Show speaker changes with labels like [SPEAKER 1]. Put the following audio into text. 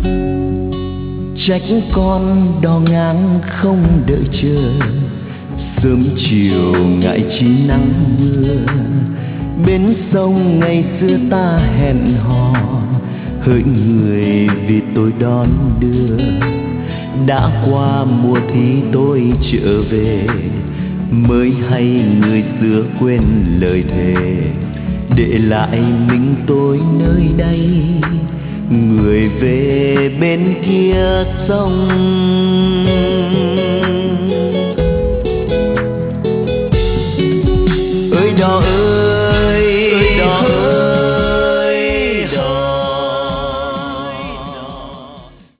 [SPEAKER 1] Trách con đò ngang không đợi chờ, sớm chiều ngại chi nắng mưa. Bên sông ngày xưa ta hẹn hò, hỡi người vì tôi đón đưa. Đã qua mùa thi tôi trở về, mới hay người xưa quên lời thề. Để lại mình tôi nơi đây, người về bên kia sông.